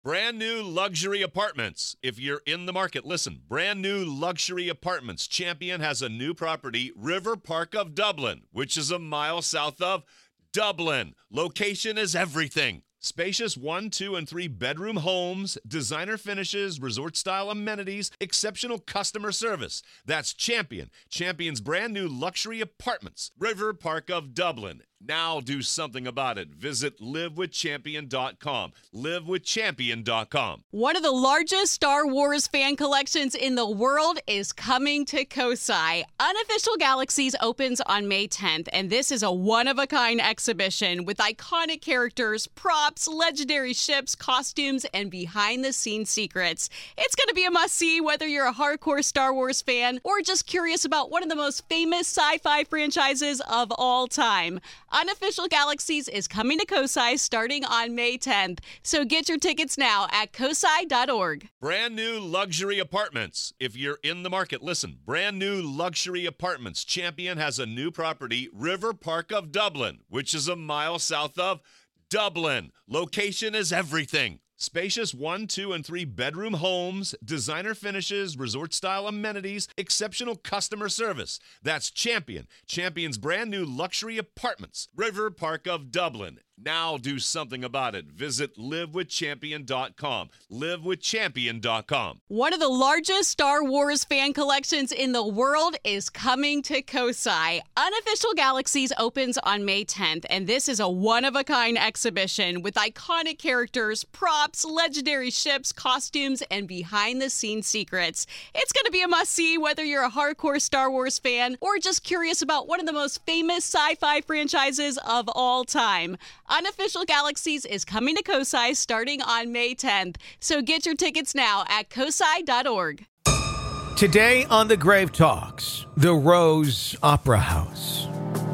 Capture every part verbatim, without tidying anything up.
Brand new luxury apartments. If you're in the market, listen. Brand new luxury apartments. Champion has a new property, River Park of Dublin, which is a mile south of Dublin. Location is everything. Spacious one, two, and three bedroom homes, designer finishes, resort-style amenities, exceptional customer service. That's Champion. Champion's brand new luxury apartments. River Park of Dublin. Now do something about it. Visit live with champion dot com. live with champion dot com. One of the largest Star Wars fan collections in the world is coming to Kosai. Unofficial Galaxies opens on May tenth, and this is a one-of-a-kind exhibition with iconic characters, props, legendary ships, costumes, and behind-the-scenes secrets. It's going to be a must-see whether you're a hardcore Star Wars fan or just curious about one of the most famous sci-fi franchises of all time. Unofficial Galaxies is coming to Kosai starting on May tenth, so get your tickets now at kosai dot org. Brand new luxury apartments. If you're in the market, listen. Brand new luxury apartments. Champion has a new property, River Park of Dublin, which is a mile south of Dublin. Location is everything. Spacious one, two, and three bedroom homes, designer finishes, resort-style amenities, exceptional customer service. That's Champion. Champion's brand new luxury apartments. River Park of Dublin. Now do something about it. Visit live with champion dot com. live with champion dot com. One of the largest Star Wars fan collections in the world is coming to Kosai. Unofficial Galaxies opens on May tenth, and this is a one-of-a-kind exhibition with iconic characters, props, legendary ships, costumes, and behind-the-scenes secrets. It's going to be a must-see whether you're a hardcore Star Wars fan or just curious about one of the most famous sci-fi franchises of all time. Unofficial Galaxies is coming to Kosai starting on May tenth, so get your tickets now at kosai dot org. Today on The Grave Talks, the Rose Opera House.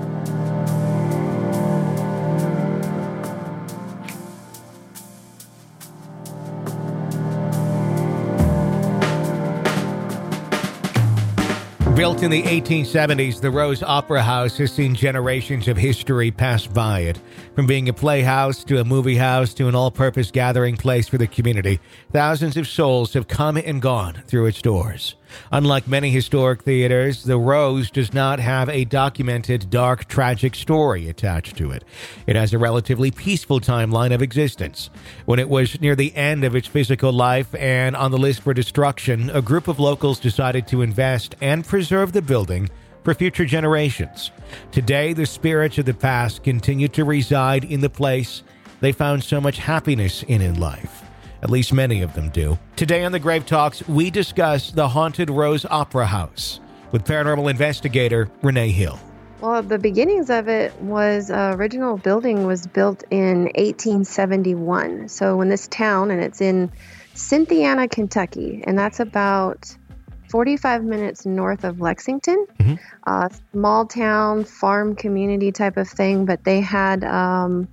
Built in the eighteen seventies, the Rose Opera House has seen generations of history pass by it. From being a playhouse to a movie house to an all-purpose gathering place for the community, thousands of souls have come and gone through its doors. Unlike many historic theaters, the Rose does not have a documented dark, tragic story attached to it. It has a relatively peaceful timeline of existence. When it was near the end of its physical life and on the list for destruction, a group of locals decided to invest and preserve the building for future generations. Today, the spirits of the past continue to reside in the place they found so much happiness in in life. At least many of them do. Today on The Grave Talks, we discuss the haunted Rose Opera House with paranormal investigator Renee Hill. Well, the beginnings of it was, uh, original building was built in eighteen seventy-one. So when this town, and it's in Cynthiana, Kentucky, and that's about forty-five minutes north of Lexington, mm-hmm. uh, small town, farm community type of thing, but they had... Um,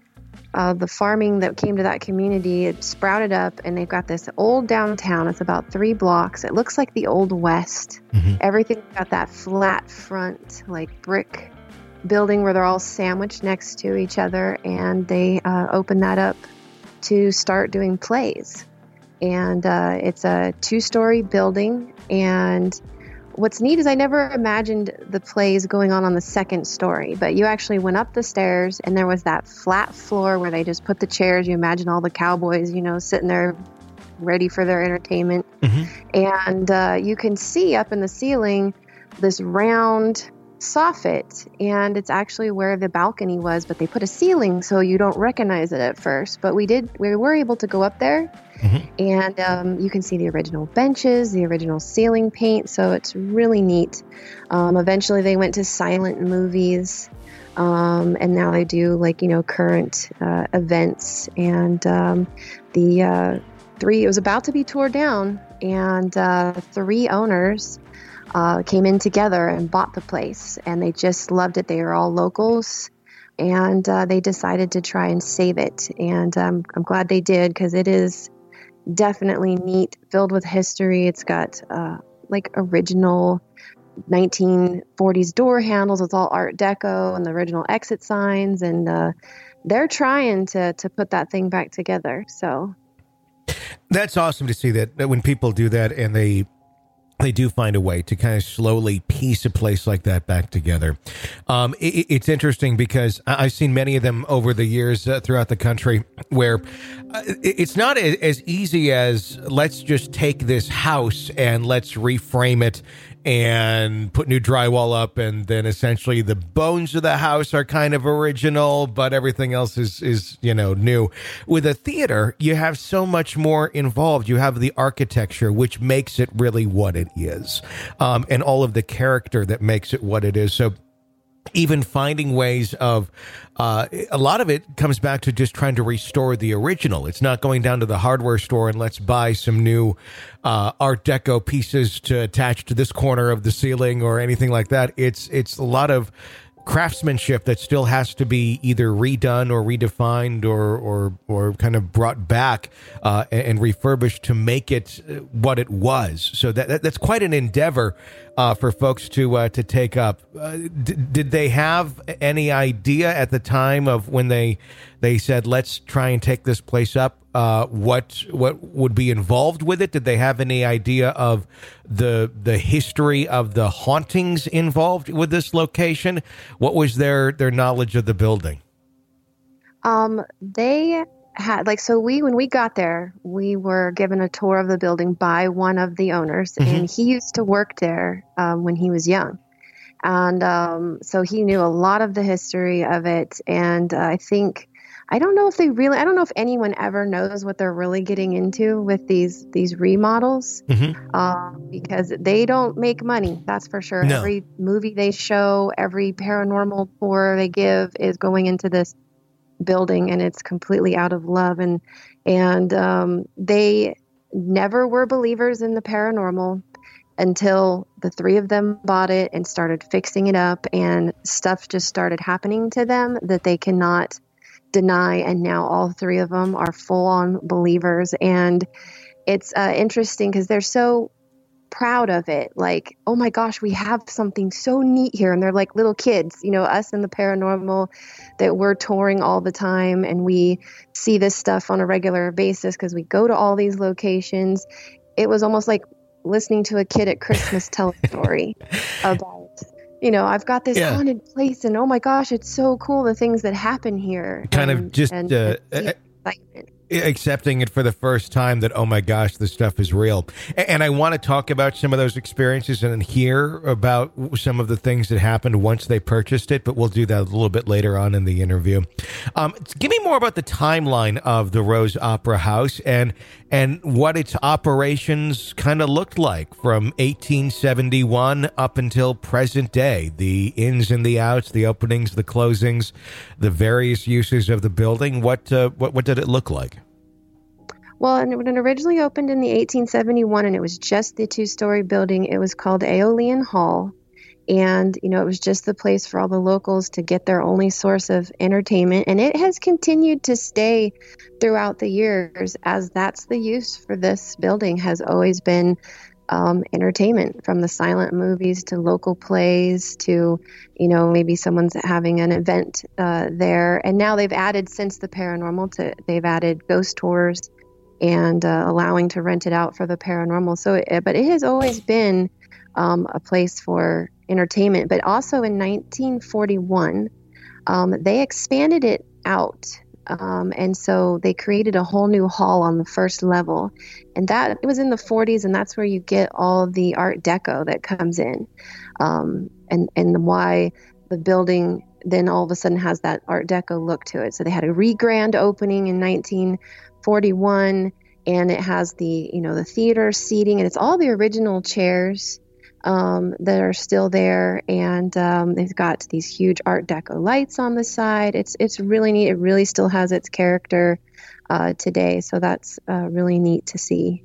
Uh, the farming that came to that community, it sprouted up, and they've got this old downtown. It's about three blocks. It looks like the Old West. Mm-hmm. Everything's got that flat front, like brick building where they're all sandwiched next to each other, and they uh, opened that up to start doing plays. And uh, it's a two-story building, and what's neat is I never imagined the plays going on on the second story, but you actually went up the stairs and there was that flat floor where they just put the chairs. You imagine all the cowboys, you know, sitting there ready for their entertainment. Mm-hmm. And uh, you can see up in the ceiling this round soffit, and it's actually where the balcony was, but they put a ceiling so you don't recognize it at first. But we did, we were able to go up there. Mm-hmm. And um, you can see the original benches, the original ceiling paint, so it's really neat. Um, eventually, they went to silent movies, um, and now they do, like, you know, current uh, events. And um, the uh, three, it was about to be torn down, and uh, three owners uh, came in together and bought the place, and they just loved it. They were all locals. And uh, they decided to try and save it. And um, I'm glad they did, because it is definitely neat, filled with history. It's got uh, like original nineteen forties door handles. It's all Art Deco and the original exit signs. And uh, they're trying to, to put that thing back together. So That's awesome to see that, that when people do that and they they do find a way to kind of slowly piece a place like that back together. Um, it, it's interesting because I've seen many of them over the years uh, throughout the country where uh, it's not a, as easy as let's just take this house and let's reframe it and put new drywall up, and then essentially the bones of the house are kind of original, but everything else is, is, you know, new. With a theater, you have so much more involved. You have the architecture, which makes it really what it is, um, and all of the character that makes it what it is. So even finding ways of, uh, a lot of it comes back to just trying to restore the original. It's not going down to the hardware store and let's buy some new uh, Art Deco pieces to attach to this corner of the ceiling or anything like that. It's it's a lot of craftsmanship that still has to be either redone or redefined or or or kind of brought back uh, and, and refurbished to make it what it was. So that, that that's quite an endeavor uh, for folks to uh, to take up. Uh, d- did they have any idea at the time of when they they said let's try and take this place up? Uh, what what would be involved with it? Did they have any idea of the the history of the hauntings involved with this location? What was their their knowledge of the building? Um, they had like so we when we got there, we were given a tour of the building by one of the owners, mm-hmm. and he used to work there um, when he was young, and um, so he knew a lot of the history of it, and uh, I think. I don't know if they really, I don't know if anyone ever knows what they're really getting into with these, these remodels, mm-hmm. uh, because they don't make money. That's for sure. No. Every movie they show, every paranormal tour they give is going into this building, and it's completely out of love. And, and, um, they never were believers in the paranormal until the three of them bought it and started fixing it up, and stuff just started happening to them that they cannot deny, and now all three of them are full-on believers. And it's uh, interesting because they're so proud of it, like, oh my gosh, we have something so neat here. And they're like little kids, you know, us in the paranormal, that we're touring all the time and we see this stuff on a regular basis because we go to all these locations. It was almost like listening to a kid at Christmas tell a story about, you know, I've got this yeah. haunted place, and oh my gosh, it's so cool, the things that happen here. Kind and, of just and, uh, and accepting it for the first time that, oh my gosh, this stuff is real. And I want to talk about some of those experiences and hear about some of the things that happened once they purchased it, but we'll do that a little bit later on in the interview. Um, give me more about the timeline of the Rose Opera House and and what its operations kind of looked like from eighteen seventy-one up until present day. The ins and the outs, the openings, the closings, the various uses of the building. What uh, what what did it look like? Well, and when it originally opened in the eighteen seventy-one, and it was just the two-story building, it was called Aeolian Hall. And, you know, it was just the place for all the locals to get their only source of entertainment. And it has continued to stay throughout the years, as that's the use for this building, has always been um, entertainment, from the silent movies to local plays to, you know, maybe someone's having an event uh, there. And now they've added, since the paranormal, to they've added ghost tours and uh, allowing to rent it out for the paranormal. So, it, but it has always been um, a place for entertainment. But also in nineteen forty-one, um, they expanded it out. Um, and so they created a whole new hall on the first level. And that it was in the forties, and that's where you get all the Art Deco that comes in. Um, and, and why the building then all of a sudden has that Art Deco look to it. So they had a re-grand opening in nineteen forty-one, and it has the, you know, the theater seating, and it's all the original chairs um, that are still there. And um, they've got these huge Art Deco lights on the side. It's, it's really neat. It really still has its character uh, today. So that's uh, really neat to see.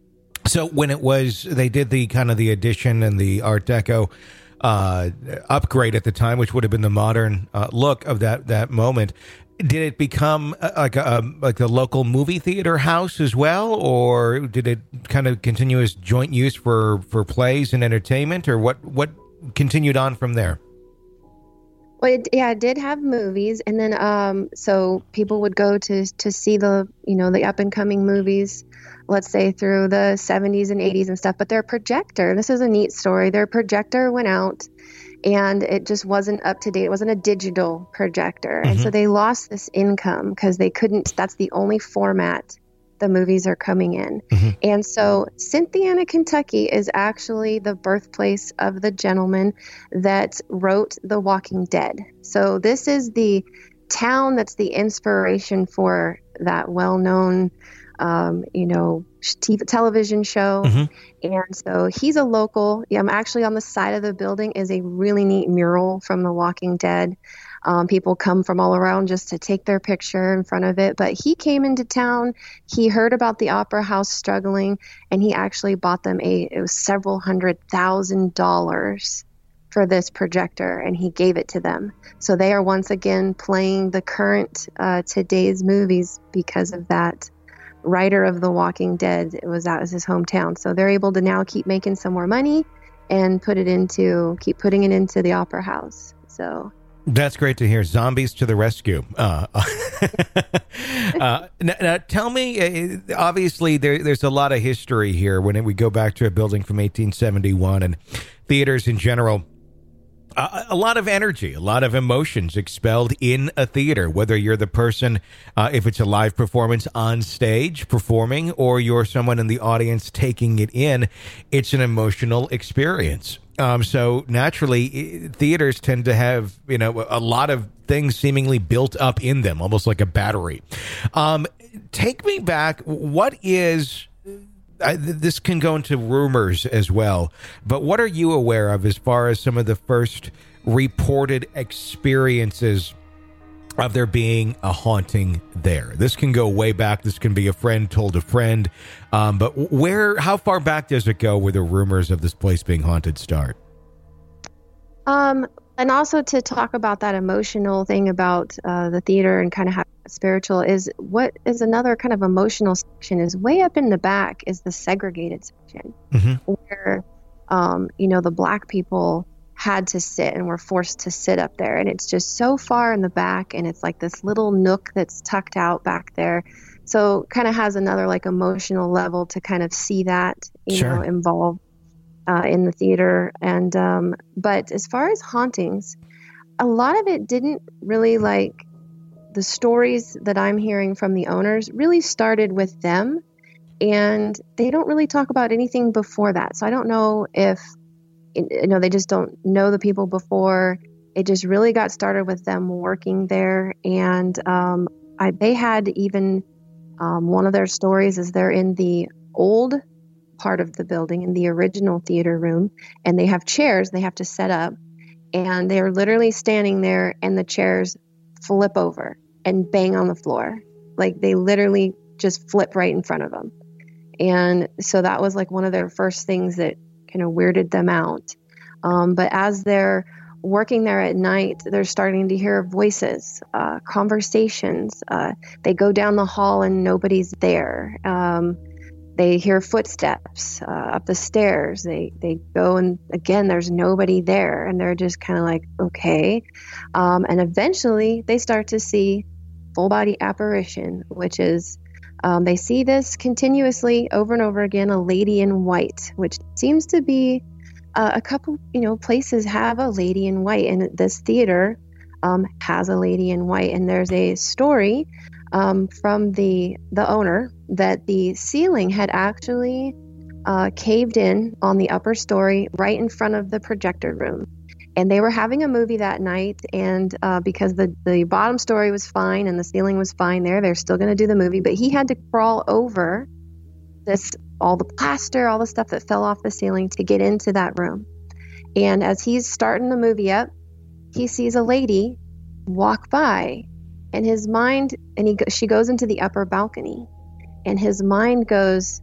So when it was, they did the kind of the addition and the Art Deco uh, upgrade at the time, which would have been the modern uh, look of that, that moment. Did it become like a like a local movie theater house as well, or did it kind of continue as joint use for, for plays and entertainment, or what what continued on from there? Well, it, yeah, it did have movies, and then um, so people would go to to see the you know the up and coming movies, let's say through the seventies and eighties and stuff. But their projector, this is a neat story. Their projector went out, and it just wasn't up to date. It wasn't a digital projector, Mm-hmm. and so they lost this income because they couldn't. That's the only format the movies are coming in. Mm-hmm. And so Cynthiana, Kentucky is actually the birthplace of the gentleman that wrote The Walking Dead. So this is the town that's the inspiration for that well-known, um, you know, t- television show. Mm-hmm. And so he's a local. Yeah, I'm actually on the side of the building is a really neat mural from The Walking Dead. Um, people come from all around just to take their picture in front of it. But he came into town. He heard about the Opera House struggling, and he actually bought them a it was several hundred thousand dollars for this projector, and he gave it to them. So they are once again playing the current uh, today's movies because of that. Writer of The Walking Dead, it was that was his hometown. So they're able to now keep making some more money and put it into keep putting it into the Opera House. So. That's great to hear. Zombies to the rescue. Uh, uh, now, now, tell me, uh, obviously, there, there's a lot of history here when we go back to a building from eighteen seventy-one and theaters in general. Uh, a lot of energy, a lot of emotions expelled in a theater, whether you're the person, uh, if it's a live performance on stage performing, or you're someone in the audience taking it in. It's an emotional experience. Um, so naturally, theaters tend to have, you know, a lot of things seemingly built up in them, almost like a battery. Um, take me back. What is, I, this can go into rumors as well, but what are you aware of as far as some of the first reported experiences of there being a haunting there? This can go way back. This can be a friend told a friend. Um, but where, how far back does it go where the rumors of this place being haunted start? Um, and also to talk about that emotional thing about uh, the theater and kind of how spiritual is what is another kind of emotional section is way up in the back is the segregated section Mm-hmm. where, um, you know, the black people had to sit and were forced to sit up there. And it's just so far in the back, and it's like this little nook that's tucked out back there. So kind of has another like emotional level to kind of see that, you Sure. know, involved uh, in the theater. And, um, but as far as hauntings, a lot of it didn't really like the stories that I'm hearing from the owners really started with them, and they don't really talk about anything before that. So I don't know if, you know, they just don't know the people before. It just really got started with them working there. And um, I, they had even um, one of their stories is they're in the old part of the building in the original theater room, and they have chairs they have to set up, and they're literally standing there and the chairs flip over and bang on the floor. Like they literally just flip right in front of them. And so that was like one of their first things that kind of weirded them out. Um, but as they're working there at night, they're starting to hear voices, uh, conversations. Uh, they go down the hall and nobody's there. Um, they hear footsteps uh, up the stairs. They they go and again, there's nobody there, and they're just kind of like, okay. Um, and eventually, they start to see full body apparition, which is um, they see this continuously over and over again. A lady in white, which seems to be uh, a couple, you know, places have a lady in white, and this theater um, has a lady in white. And there's a story um, from the the owner that the ceiling had actually uh, caved in on the upper story right in front of the projector room. And they were having a movie that night, and uh, because the, the bottom story was fine and the ceiling was fine there, they're still going to do the movie. But he had to crawl over this, all the plaster, all the stuff that fell off the ceiling to get into that room. And as he's starting the movie up, he sees a lady walk by, and his mind, and he she goes into the upper balcony, and his mind goes,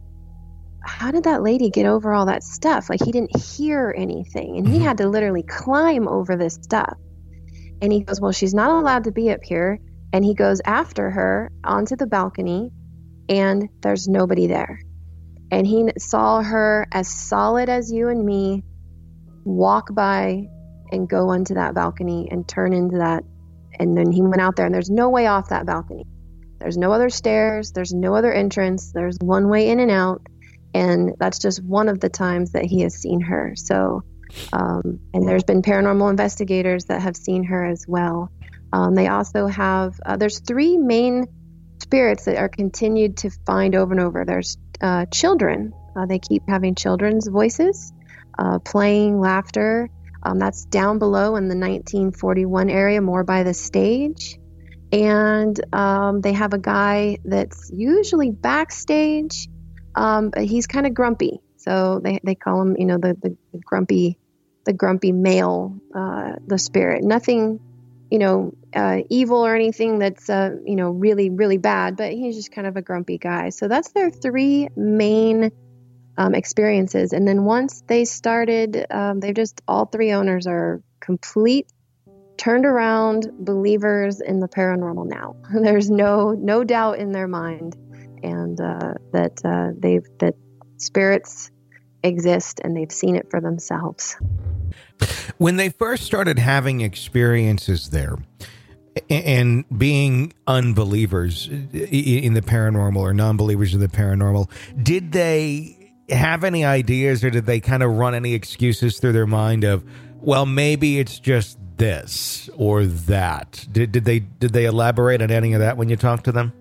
how did that lady get over all that stuff? Like, he didn't hear anything, and he had to literally climb over this stuff. And he goes, well, she's not allowed to be up here. And he goes after her onto the balcony, and there's nobody there. And he saw her as solid as you and me walk by and go onto that balcony and turn into that. And then he went out there, and there's no way off that balcony. There's no other stairs. There's no other entrance. There's one way in and out. And that's just one of the times that he has seen her. So, um, and there's been paranormal investigators that have seen her as well. Um, they also have, uh, there's three main spirits that are continued to find over and over. There's uh, children. Uh, they keep having children's voices, uh, playing, laughter. Um, that's down below in the nineteen forty-one area, more by the stage. And um, they have a guy that's usually backstage, um, but he's kind of grumpy. So they, they call him, you know, the, the, the grumpy, the grumpy male, uh, the spirit. Nothing, you know, uh, evil or anything that's, uh, you know, really, really bad, but he's just kind of a grumpy guy. So that's their three main um, experiences. And then once they started, um, they just, all three owners are complete, turned around believers in the paranormal now. There's no, no doubt in their mind, and uh, that uh, they've, that spirits exist and they've seen it for themselves. When they first started having experiences there and being unbelievers in the paranormal or non-believers in the paranormal, did they have any ideas, or did they kind of run any excuses through their mind of, well, maybe it's just this or that? Did, did they did they elaborate on any of that when you talked to them?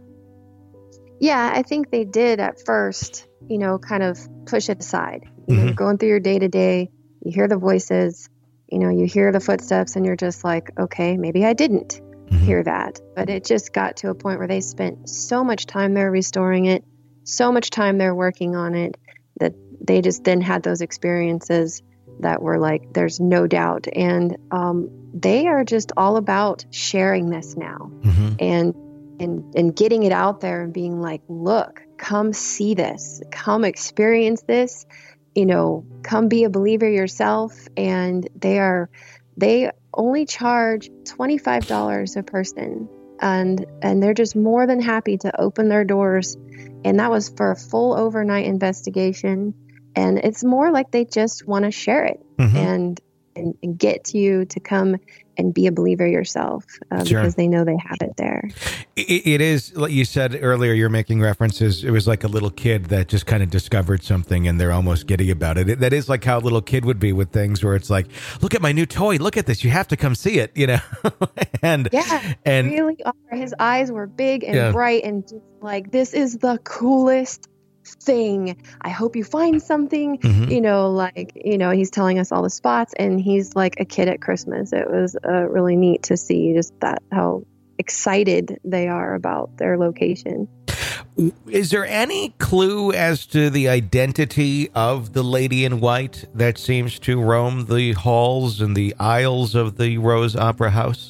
Yeah, I think they did at first, you know, kind of push it aside. You Mm-hmm. know, going through your day to day, you hear the voices, you know, you hear the footsteps, and you're just like, okay, maybe I didn't Mm-hmm. hear that. But it just got to a point where they spent so much time there restoring it, so much time there working on it, that they just then had those experiences that were like, there's no doubt. And um, they are just all about sharing this now. Mm-hmm. and and and getting it out there and being like, look, come see this, come experience this, you know, come be a believer yourself. And they are, they only charge twenty-five dollars a person, and and they're just more than happy to open their doors. And that was for a full overnight investigation. And it's more like they just want to share it. Mm-hmm. and, and and get you to come and be a believer yourself, uh, Sure. because they know they have it there. It, it is, like you said earlier, you're making references. It was like a little kid that just kind of discovered something and they're almost giddy about it. it. That is like how a little kid would be with things, where it's like, look at my new toy. Look at this. You have to come see it, you know? and Yeah, and really are. His eyes were big and Yeah. bright and just like, this is the coolest thing. I hope you find something, Mhm. you know, like, you know, he's telling us all the spots, and he's like a kid at Christmas. It was uh, really neat to see just that, how excited they are about their location. Is there any clue as to the identity of the lady in white that seems to roam the halls and the aisles of the Rose Opera House?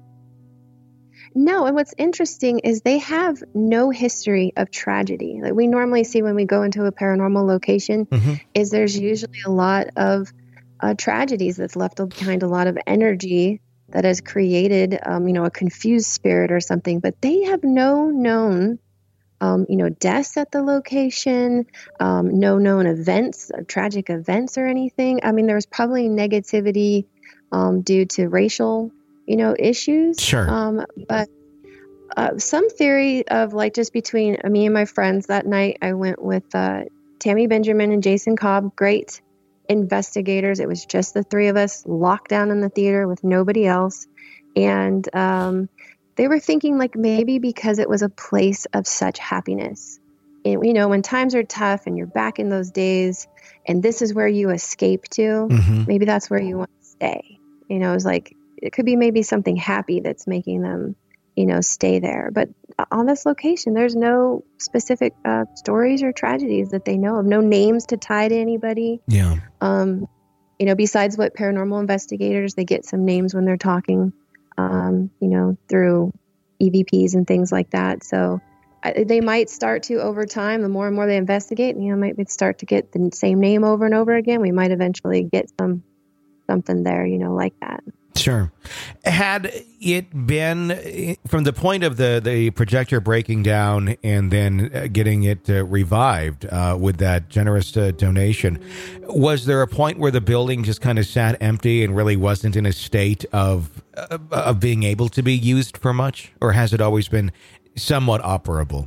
No, and what's interesting is they have no history of tragedy. Like we normally see when we go into a paranormal location, Mm-hmm. is there's usually a lot of uh, tragedies that's left behind, a lot of energy that has created, um, you know, a confused spirit or something. But they have no known, um, you know, deaths at the location, um, no known events, uh, tragic events or anything. I mean, there was probably negativity um, due to racial, you know, issues. Sure. Um, but uh, some theory of like just between me and my friends that night, I went with uh, Tammy Benjamin and Jason Cobb, great investigators. It was just the three of us locked down in the theater with nobody else. And um, they were thinking like maybe because it was a place of such happiness. And, you know, when times are tough and you're back in those days and this is where you escape to, Mm-hmm. maybe that's where you want to stay. You know, it's like, it could be maybe something happy that's making them, you know, stay there. But on this location, there's no specific uh, stories or tragedies that they know of, no names to tie to anybody. Yeah. Um, you know, besides what paranormal investigators, they get some names when they're talking, um, you know, through E V Ps and things like that. So I, they might start to, over time, the more and more they investigate, you know, might start to get the same name over and over again. We might eventually get some something there, you know, like that. Sure. Had it been from the point of the, the projector breaking down and then getting it uh, revived uh, with that generous uh, donation, was there a point where the building just kind of sat empty and really wasn't in a state of uh, of being able to be used for much? Or has it always been somewhat operable?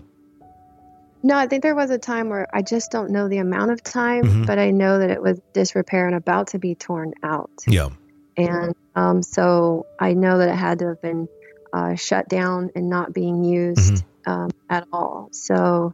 No, I think there was a time where I just don't know the amount of time, Mm-hmm. but I know that it was disrepair and about to be torn out. Yeah. And um, so I know that it had to have been uh, shut down and not being used Mm-hmm. um, at all. So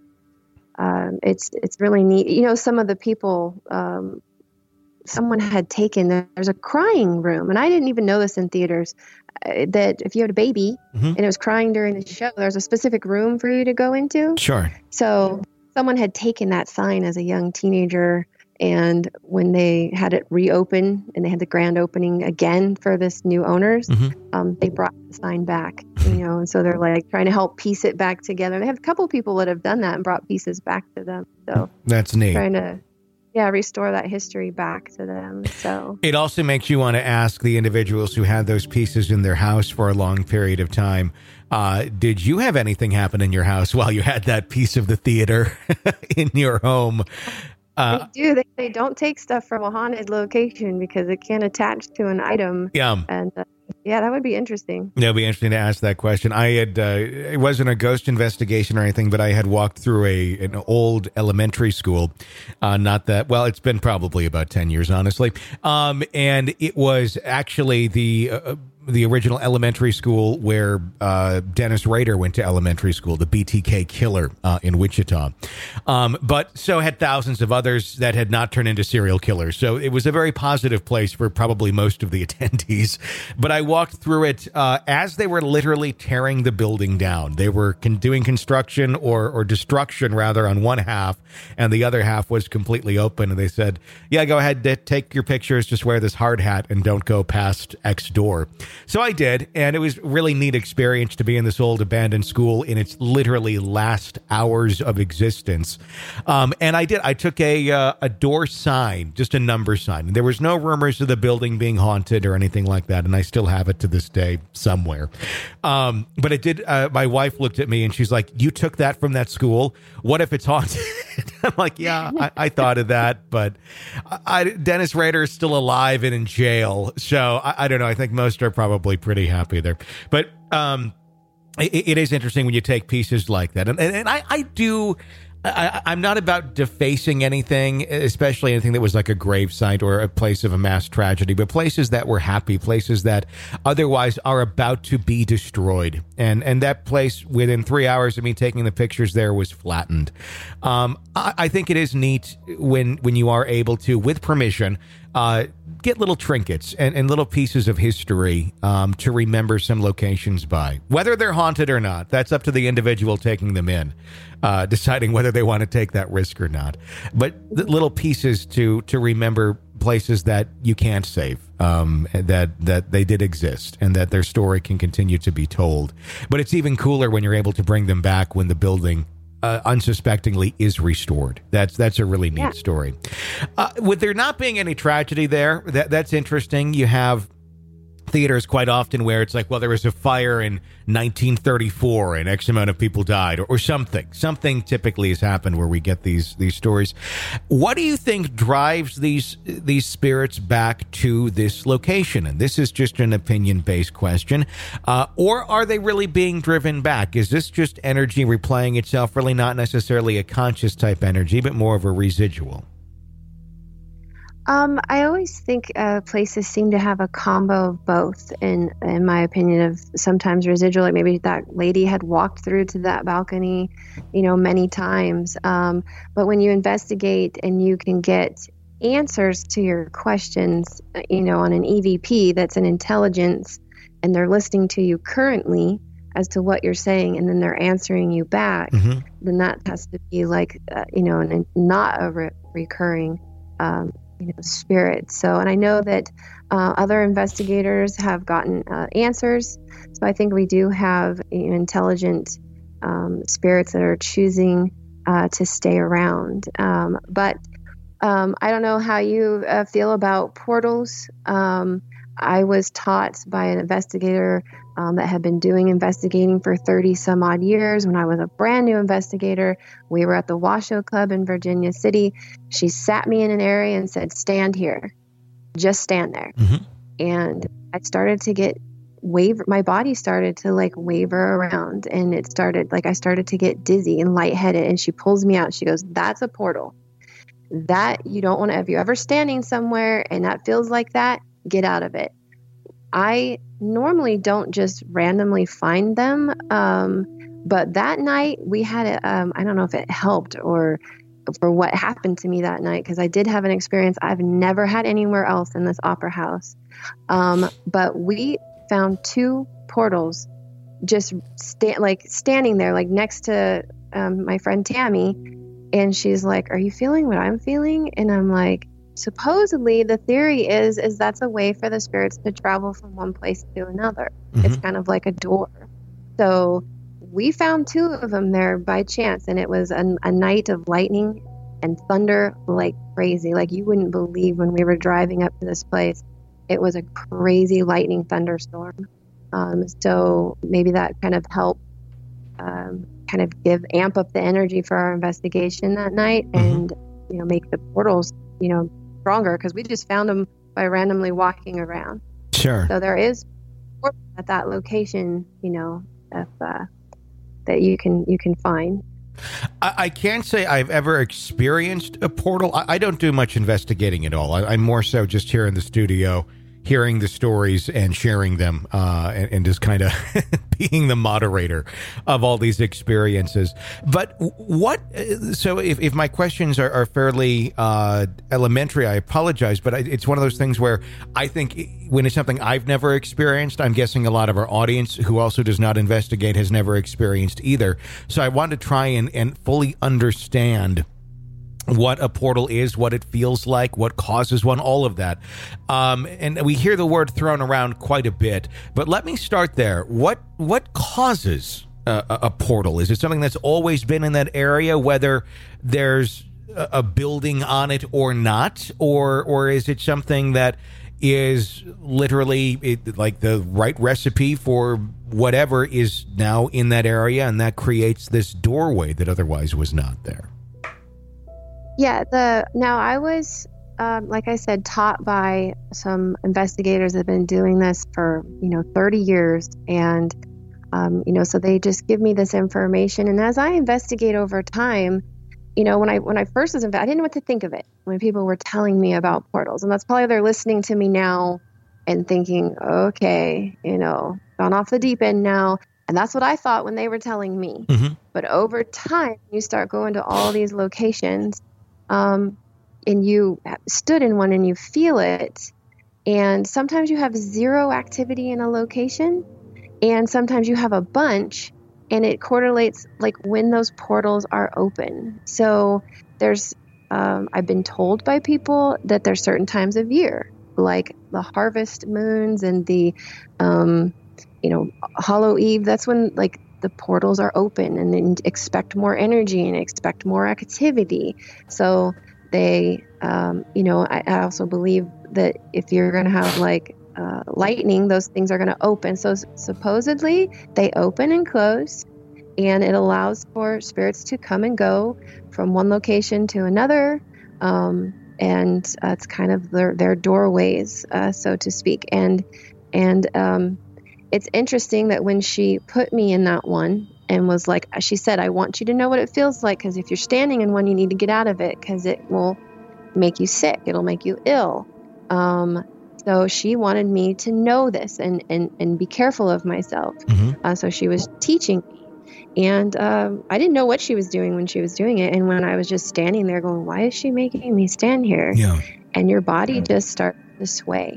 um, it's it's really neat. You know, some of the people, um, someone had taken, there's a crying room, and I didn't even know this in theaters, uh, that if you had a baby Mm-hmm. and it was crying during the show, there's a specific room for you to go into. Sure. So someone had taken that sign as a young teenager, and when they had it reopen and they had the grand opening again for this new owners, Mm-hmm. um, they brought the sign back, you know, and so they're like trying to help piece it back together. They have a couple people that have done that and brought pieces back to them. So That's neat. trying to, yeah, restore that history back to them. So It also makes you want to ask the individuals who had those pieces in their house for a long period of time, uh, did you have anything happen in your house while you had that piece of the theater in your home? Uh, they do. They, they don't take stuff from a haunted location because it can attach to an item. yeah. And uh, yeah, that would be interesting. It'll be interesting to ask that question. I had, uh, it wasn't a ghost investigation or anything, but I had walked through a an old elementary school. Uh, not that, well, it's been probably about ten years, honestly. Um, and it was actually the, uh, the original elementary school where uh, Dennis Rader went to elementary school, the B T K killer uh, in Wichita. Um, but so had thousands of others that had not turned into serial killers. So it was a very positive place for probably most of the attendees. But I walked through it uh, as they were literally tearing the building down. They were con- doing construction or, or destruction, rather, on one half, and the other half was completely open. And they said, yeah, go ahead, d- take your pictures, just wear this hard hat and don't go past X door. So I did, and it was a really neat experience to be in this old abandoned school in its literally last hours of existence. Um, and I did. I took a uh, a door sign, just a number sign. There was no rumors of the building being haunted or anything like that, and I still have it to this day somewhere. Um, but it did. Uh, my wife looked at me, and she's like, "You took that from that school? What if it's haunted?" I'm like, "Yeah, I, I thought of that, but I, Dennis Rader is still alive and in jail, so I, I don't know. I think most are probably pretty happy there, but um, it, it is interesting when you take pieces like that, and, and, and I, I do. I, I'm not about defacing anything, especially anything that was like a gravesite or a place of a mass tragedy, but places that were happy, places that otherwise are about to be destroyed. And and that place, within three hours of me taking the pictures there, was flattened. Um, I, I think it is neat when, when you are able to, with permission, uh, get little trinkets and, and little pieces of history um, to remember some locations by. Whether they're haunted or not, that's up to the individual taking them in, uh, deciding whether they want to take that risk or not. But the little pieces to to remember places that you can't save, um, that that they did exist, and that their story can continue to be told. But it's even cooler when you're able to bring them back when the building Uh, unsuspectingly is restored. That's that's a really neat Yeah. story. Uh, with there not being any tragedy there, that that's interesting. You have theaters quite often where it's like, well, there was a fire in nineteen thirty-four and X amount of people died, or, or something. Something typically has happened where we get these these stories. What do you think drives these these spirits back to this location? And this is just an opinion-based question. Uh, or are they really being driven back? Is this just energy replaying itself, really not necessarily a conscious type energy, but more of a residual? Um, I always think uh, places seem to have a combo of both, in in my opinion, of sometimes residual, like maybe that lady had walked through to that balcony, you know, many times. Um, but when you investigate and you can get answers to your questions, you know, on an E V P that's an intelligence, and they're listening to you currently as to what you're saying, and then they're answering you back, Mm-hmm. then that has to be like, uh, you know, an, not a re- recurring um you know, spirit. So, and I know that uh, other investigators have gotten uh, answers. So I think we do have you know, intelligent um, spirits that are choosing uh, to stay around. Um, but um, I don't know how you uh, feel about portals. Um, I was taught by an investigator um, that had been doing investigating for thirty some odd years. When I was a brand new investigator, we were at the Washoe Club in Virginia City. She sat me in an area and said, stand here, just stand there. Mm-hmm. And I started to get waver. My body started to like waver around, and it started like I started to get dizzy and lightheaded. And she pulls me out. She goes, that's a portal. That you don't want to, if you're ever standing somewhere and that feels like that, get out of it. I normally don't just randomly find them. Um, but that night we had a, um, I don't know if it helped or for what happened to me that night, because I did have an experience I've never had anywhere else in this opera house. Um, but we found two portals just sta- like standing there, like next to um, my friend Tammy. And she's like, are you feeling what I'm feeling? And I'm like, supposedly the theory is is that's a way for the spirits to travel from one place to another. Mm-hmm. It's kind of like a door. So we found two of them there by chance, and it was a, a night of lightning and thunder like crazy. Like you wouldn't believe when we were driving up to this place. It was a crazy lightning thunderstorm. Um, so maybe that kind of helped um, kind of give amp up the energy for our investigation that night, mm-hmm. and you know make the portals you know stronger, because we just found them by randomly walking around. Sure. So there is at that location, you know, if, uh, that you can you can find. I, I can't say I've ever experienced a portal. I, I don't do much investigating at all. I, I'm more so just here in the studio, hearing the stories and sharing them, uh, and, and just kind of being the moderator of all these experiences. But what, so if, if my questions are, are fairly uh, elementary, I apologize, but it's one of those things where I think when it's something I've never experienced, I'm guessing a lot of our audience who also does not investigate has never experienced either. So I want to try and, and fully understand what a portal is, what it feels like, what causes one, all of that. Um, and we hear the word thrown around quite a bit, but let me start there. What what causes a, a portal? Is it something that's always been in that area, whether there's a, a building on it or not? Or or is it something that is literally it, like the right recipe for whatever is now in that area, and that creates this doorway that otherwise was not there? Yeah, the now I was, um, like I said, taught by some investigators that have been doing this for, you know, thirty years. And, um, you know, so they just give me this information. And as I investigate over time, you know, when I when I first was, inv- I didn't know what to think of it when people were telling me about portals. And that's probably they're listening to me now and thinking, okay, you know, gone off the deep end now. And that's what I thought when they were telling me. Mm-hmm. But over time, you start going to all these locations. Um, and you stood in one and you feel it. And sometimes you have zero activity in a location, and sometimes you have a bunch, and it correlates like when those portals are open. So there's, um, I've been told by people that there's certain times of year, like the harvest moons and the, um, you know, Hollow Eve. That's when like the portals are open, and then expect more energy and expect more activity. So they, um, you know, I, I also believe that if you're going to have like uh, lightning, those things are going to open. So supposedly they open and close, and it allows for spirits to come and go from one location to another. Um, and uh, it's kind of their, their doorways, uh, so to speak. And, and, um, it's interesting that when she put me in that one and was like, she said, I want you to know what it feels like, because if you're standing in one, you need to get out of it because it will make you sick. It'll make you ill. Um, so she wanted me to know this and, and, and be careful of myself. Mm-hmm. Uh, so she was teaching me. And um, I didn't know what she was doing when she was doing it. And when I was just standing there going, why is she making me stand here? Yeah. And your body just starts to sway.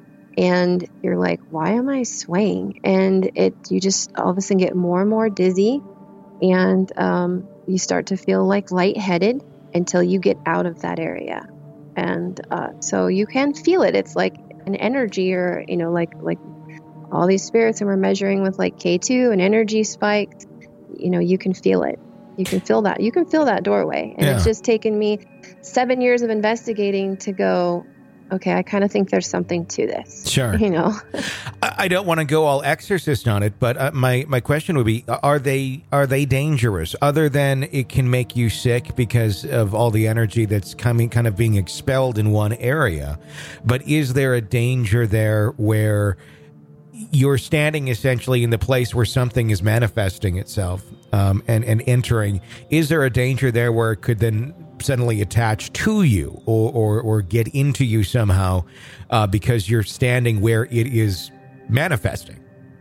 And you're like, why am I swaying? And it, you just all of a sudden get more and more dizzy, and um, you start to feel like lightheaded until you get out of that area. And uh, so you can feel it. It's like an energy, or, you know, like, like all these spirits, and we're measuring with like K two and energy spikes, you know, you can feel it. You can feel that. You can feel that doorway. And yeah. It's just taken me seven years of investigating to go, okay, I kind of think there's something to this. Sure. You know, I I don't want to go all exorcist on it, but uh, my my question would be: Are they are they dangerous? Other than it can make you sick because of all the energy that's coming, kind of being expelled in one area. But is there a danger there where you're standing essentially in the place where something is manifesting itself um, and and entering? Is there a danger there where it could then suddenly attach to you or or, or get into you somehow uh, because you're standing where it is manifesting?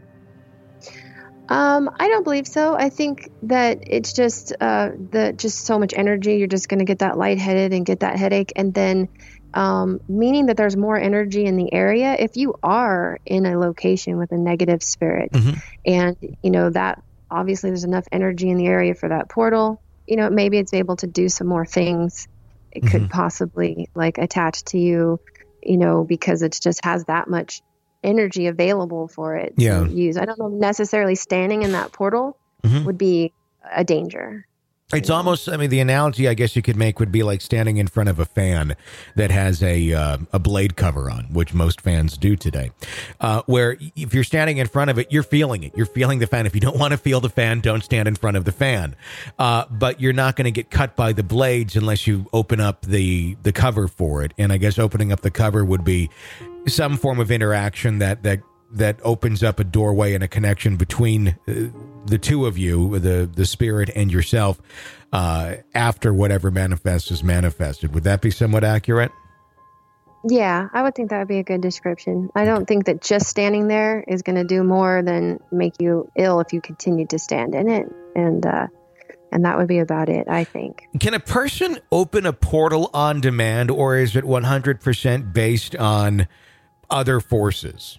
Um, I don't believe so. I think that it's just uh, the just so much energy. You're just going to get that lightheaded and get that headache, and then um, meaning that there's more energy in the area. If you are in a location with a negative spirit, Mm-hmm. and you know that obviously there's enough energy in the area for that portal, you know maybe it's able to do some more things. It could Mhm. possibly like attach to you, you know, because it just has that much energy available for it Yeah. to use. I don't know necessarily standing in that portal Mhm. would be a danger. It's almost, I mean, the analogy I guess you could make would be like standing in front of a fan that has a uh, a blade cover on, which most fans do today, uh, where if you're standing in front of it, you're feeling it. You're feeling the fan. If you don't want to feel the fan, don't stand in front of the fan. Uh, but you're not going to get cut by the blades unless you open up the, the cover for it. And I guess opening up the cover would be some form of interaction that that that opens up a doorway and a connection between uh, the two of you, the the spirit and yourself, uh, after whatever manifests is manifested. Would that be somewhat accurate? Yeah, I would think that would be a good description. I don't think that just standing there is going to do more than make you ill if you continue to stand in it. And, uh, and that would be about it, I think. Can a person open a portal on demand, or is it one hundred percent based on other forces?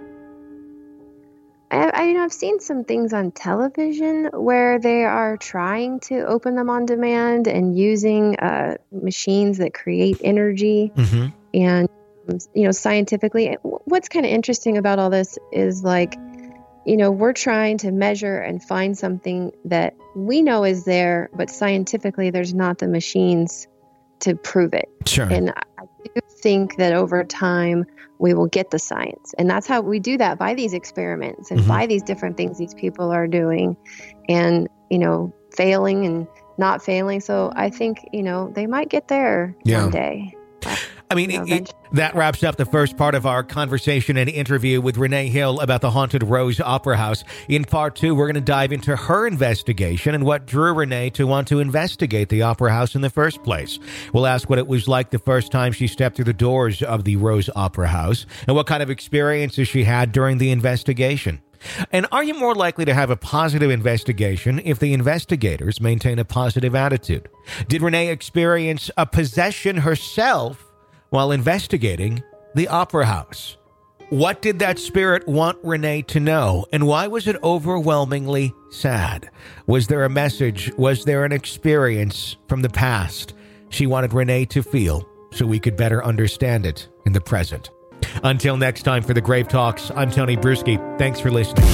I, I, you know, I've seen some things on television where they are trying to open them on demand and using uh, machines that create energy. Mm-hmm. And, you know, scientifically, what's kind of interesting about all this is like, you know, we're trying to measure and find something that we know is there, but scientifically, there's not the machines to prove it. Sure. And I do think that over time, we will get the science. And that's how we do that, by these experiments and Mhm. by these different things these people are doing and, you know, failing and not failing. So I think, you know, they might get there Yeah. one day. I mean, You know, it, eventually. that wraps up the first part of our conversation and interview with Renee Hill about the Haunted Rose Opera House. In part two, we're going to dive into her investigation and what drew Renee to want to investigate the Opera House in the first place. We'll ask what it was like the first time she stepped through the doors of the Rose Opera House and what kind of experiences she had during the investigation. And are you more likely to have a positive investigation if the investigators maintain a positive attitude? Did Renee experience a possession herself while investigating the Opera House? What did that spirit want Renee to know? And why was it overwhelmingly sad? Was there a message? Was there an experience from the past she wanted Renee to feel so we could better understand it in the present? Until next time for the Grave Talks, I'm Tony Bruschi. Thanks for listening.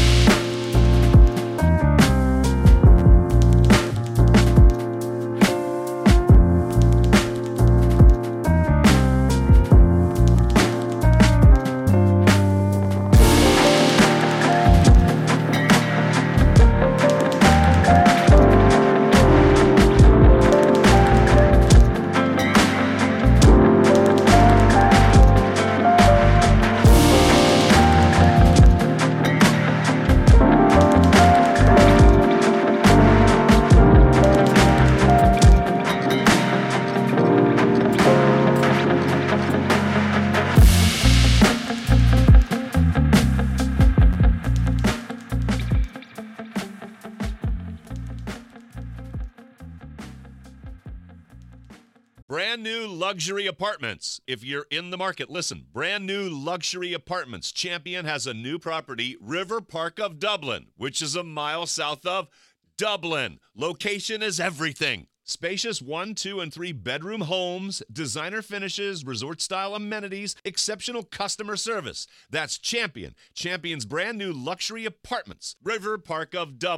Brand new luxury apartments. If you're in the market, listen. Brand new luxury apartments. Champion has a new property, River Park of Dublin, which is a mile south of Dublin. Location is everything. Spacious one, two, and three bedroom homes, designer finishes, resort-style amenities, exceptional customer service. That's Champion. Champion's brand new luxury apartments, River Park of Dublin.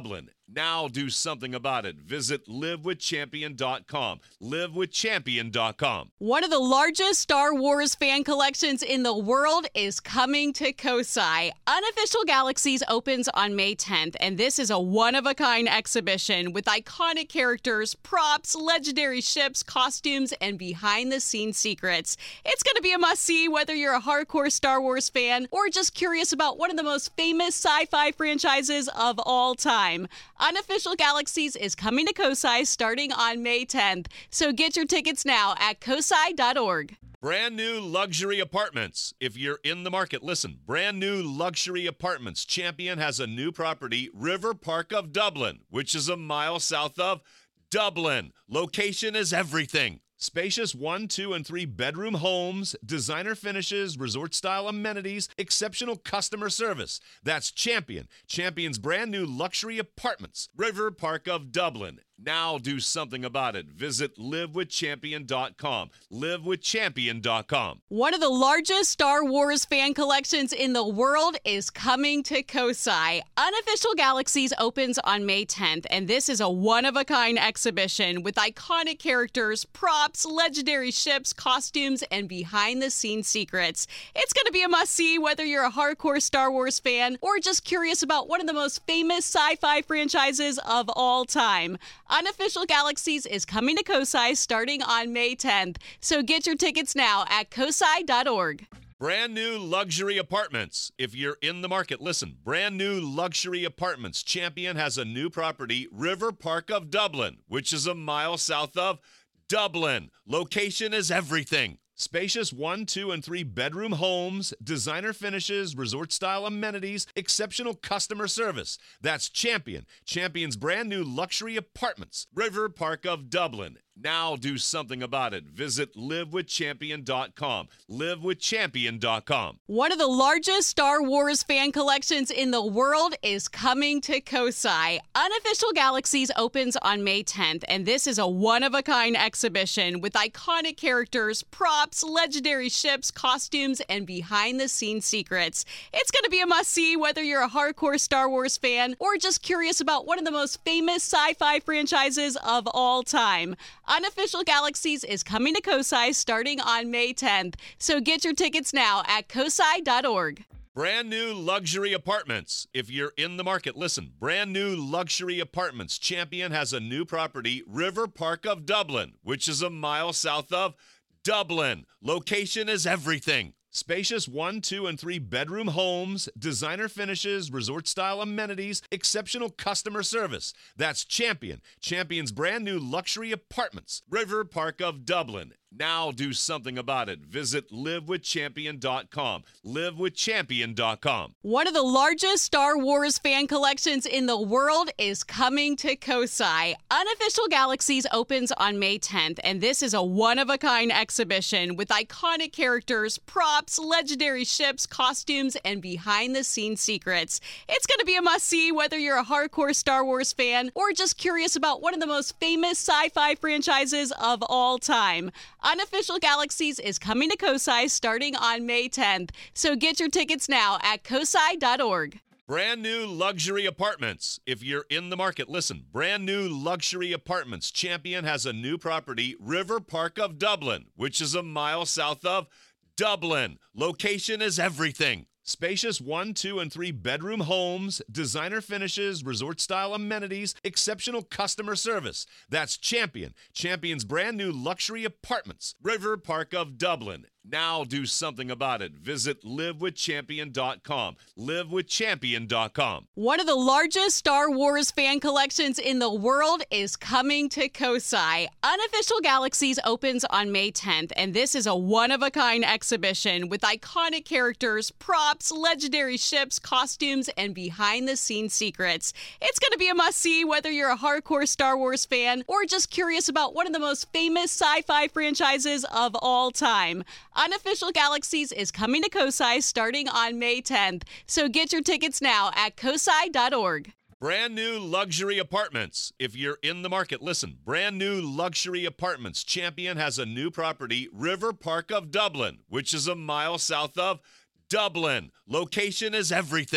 Now do something about it. Visit live with champion dot com. live with champion dot com. One of the largest Star Wars fan collections in the world is coming to Kosai. Unofficial Galaxies opens on May tenth, and this is a one-of-a-kind exhibition with iconic characters, props, legendary ships, costumes, and behind-the-scenes secrets. It's going to be a must-see whether you're a hardcore Star Wars fan or just curious about one of the most famous sci-fi franchises of all time. Unofficial Galaxies is coming to Kosai starting on May tenth, so get your tickets now at kosai dot org. Brand new luxury apartments. If you're in the market, listen. Brand new luxury apartments. Champion has a new property, River Park of Dublin, which is a mile south of Dublin. Location is everything. Spacious one, two, and three bedroom homes, designer finishes, resort-style amenities, exceptional customer service. That's Champion. Champion's brand new luxury apartments. River Park of Dublin. Now do something about it. Visit live with champion dot com. live with champion dot com. One of the largest Star Wars fan collections in the world is coming to Kosai. Unofficial Galaxies opens on May tenth, and this is a one-of-a-kind exhibition with iconic characters, props, legendary ships, costumes, and behind-the-scenes secrets. It's going to be a must-see whether you're a hardcore Star Wars fan or just curious about one of the most famous sci-fi franchises of all time. Unofficial Galaxies is coming to Kosai starting on May tenth, so get your tickets now at kosai dot org. Brand new luxury apartments. If you're in the market, listen. Brand new luxury apartments. Champion has a new property, River Park of Dublin, which is a mile south of Dublin. Location is everything. Spacious one, two, and three bedroom homes, designer finishes, resort-style amenities, exceptional customer service. That's Champion. Champion's brand new luxury apartments. River Park of Dublin. Now do something about it. Visit live with champion dot com. live with champion dot com. One of the largest Star Wars fan collections in the world is coming to Kosai. Unofficial Galaxies opens on May tenth, and this is a one-of-a-kind exhibition with iconic characters, props, legendary ships, costumes, and behind-the-scenes secrets. It's going to be a must-see whether you're a hardcore Star Wars fan or just curious about one of the most famous sci-fi franchises of all time. Unofficial Galaxies is coming to Kosai starting on May tenth, so get your tickets now at kosai dot org. Brand new luxury apartments. If you're in the market, listen. Brand new luxury apartments. Champion has a new property, River Park of Dublin, which is a mile south of Dublin. Location is everything. Spacious one, two, and three bedroom homes, designer finishes, resort-style amenities, exceptional customer service. That's Champion. Champion's brand new luxury apartments. River Park of Dublin. Now do something about it. Visit live with champion dot com. live with champion dot com. One of the largest Star Wars fan collections in the world is coming to Kosai. Unofficial Galaxies opens on May tenth, and this is a one-of-a-kind exhibition with iconic characters, props, legendary ships, costumes, and behind-the-scenes secrets. It's going to be a must-see whether you're a hardcore Star Wars fan or just curious about one of the most famous sci-fi franchises of all time. Unofficial Galaxies is coming to Kosai starting on May tenth, so get your tickets now at kosai dot org. Brand new luxury apartments. If you're in the market, listen. Brand new luxury apartments. Champion has a new property, River Park of Dublin, which is a mile south of Dublin. Location is everything. Spacious one, two, and three bedroom homes, designer finishes, resort-style amenities, exceptional customer service. That's Champion. Champion's brand new luxury apartments. River Park of Dublin. Now do something about it. Visit live with champion dot com. live with champion dot com. One of the largest Star Wars fan collections in the world is coming to Kosai. Unofficial Galaxies opens on May tenth, and this is a one-of-a-kind exhibition with iconic characters, props, legendary ships, costumes, and behind-the-scenes secrets. It's going to be a must-see whether you're a hardcore Star Wars fan or just curious about one of the most famous sci-fi franchises of all time. Unofficial Galaxies is coming to Kosai starting on May tenth, so get your tickets now at kosai dot org. Brand new luxury apartments. If you're in the market, listen. Brand new luxury apartments. Champion has a new property, River Park of Dublin, which is a mile south of Dublin. Location is everything.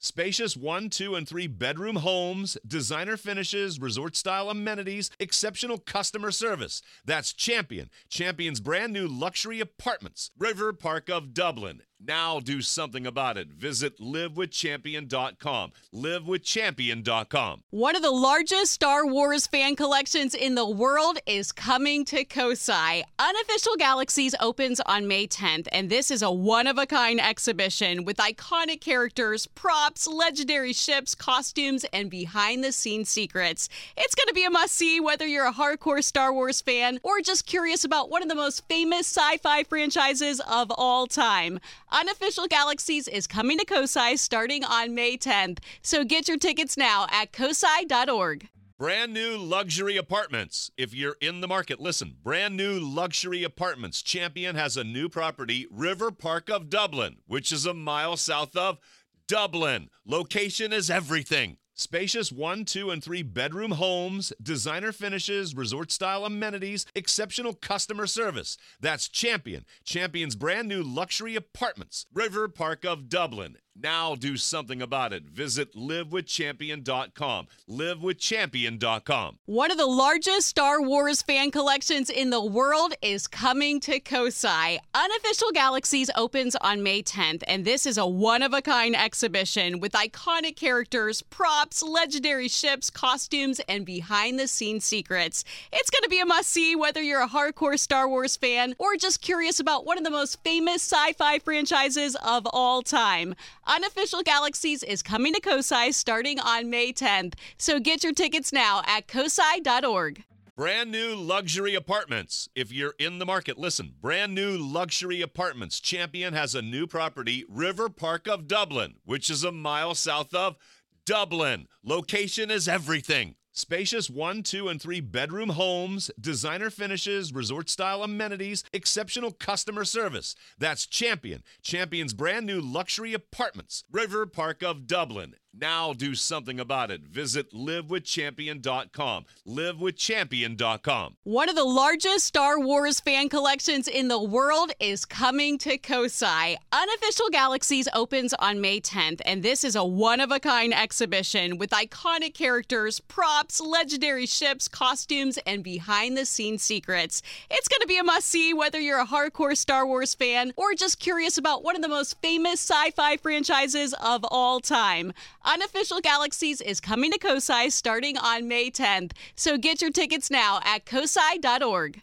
Spacious one, two, and three bedroom homes, designer finishes, resort-style amenities, exceptional customer service. That's Champion. Champion's brand new luxury apartments. River Park of Dublin. Now do something about it. Visit live with champion dot com. live with champion dot com. One of the largest Star Wars fan collections in the world is coming to Kosai. Unofficial Galaxies opens on May tenth, and this is a one-of-a-kind exhibition with iconic characters, props, legendary ships, costumes, and behind-the-scenes secrets. It's going to be a must-see whether you're a hardcore Star Wars fan or just curious about one of the most famous sci-fi franchises of all time. Unofficial Galaxies is coming to Kosai starting on May tenth, so get your tickets now at kosai dot org. Brand new luxury apartments. If you're in the market, listen. Brand new luxury apartments. Champion has a new property, River Park of Dublin, which is a mile south of Dublin. Location is everything. Spacious one, two, and three bedroom homes, designer finishes, resort-style amenities, exceptional customer service. That's Champion. Champion's brand new luxury apartments. River Park of Dublin. Now do something about it. Visit live with champion dot com. live with champion dot com. One of the largest Star Wars fan collections in the world is coming to Kosai. Unofficial Galaxies opens on May tenth, and this is a one-of-a-kind exhibition with iconic characters, props, legendary ships, costumes, and behind-the-scenes secrets. It's going to be a must-see whether you're a hardcore Star Wars fan or just curious about one of the most famous sci-fi franchises of all time. Unofficial Galaxies is coming to Kosai starting on May tenth, so get your tickets now at kosai dot org. Brand new luxury apartments. If you're in the market, listen. Brand new luxury apartments. Champion has a new property, River Park of Dublin, which is a mile south of Dublin. Location is everything. Spacious one, two, and three bedroom homes, designer finishes, resort-style amenities, exceptional customer service. That's Champion. Champion's brand new luxury apartments. River Park of Dublin. Now do something about it. Visit live with champion dot com. live with champion dot com. One of the largest Star Wars fan collections in the world is coming to Kosai. Unofficial Galaxies opens on May tenth, and this is a one-of-a-kind exhibition with iconic characters, props, legendary ships, costumes, and behind-the-scenes secrets. It's going to be a must-see whether you're a hardcore Star Wars fan or just curious about one of the most famous sci-fi franchises of all time. Unofficial Galaxies is coming to Kosai starting on May tenth, so get your tickets now at kosai dot org.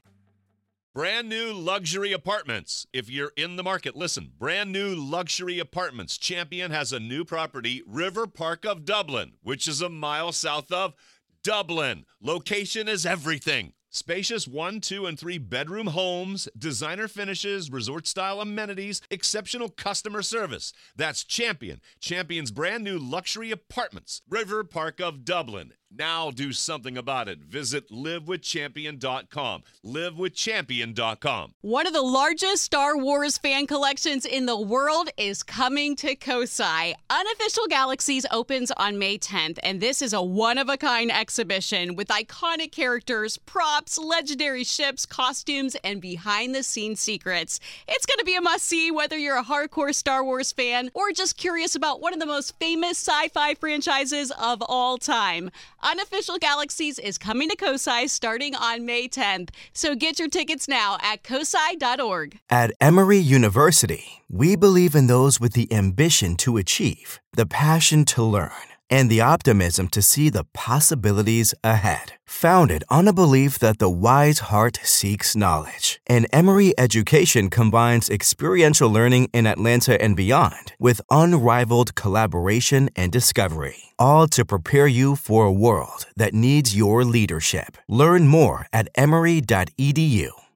Brand new luxury apartments. If you're in the market, listen. Brand new luxury apartments. Champion has a new property, River Park of Dublin, which is a mile south of Dublin. Location is everything. Spacious one, two, and three bedroom homes, designer finishes, resort-style amenities, exceptional customer service. That's Champion. Champion's brand new luxury apartments. River Park of Dublin. Now do something about it. Visit live with champion dot com. live with champion dot com. One of the largest Star Wars fan collections in the world is coming to Kosai. Unofficial Galaxies opens on May tenth, and this is a one-of-a-kind exhibition with iconic characters, props, legendary ships, costumes, and behind-the-scenes secrets. It's going to be a must-see whether you're a hardcore Star Wars fan or just curious about one of the most famous sci-fi franchises of all time. Unofficial Galaxies is coming to Kosai starting on May tenth, so get your tickets now at kosai dot org. At Emory University, we believe in those with the ambition to achieve, the passion to learn, and the optimism to see the possibilities ahead. Founded on a belief that the wise heart seeks knowledge, and Emory education combines experiential learning in Atlanta and beyond with unrivaled collaboration and discovery, all to prepare you for a world that needs your leadership. Learn more at emory dot e d u.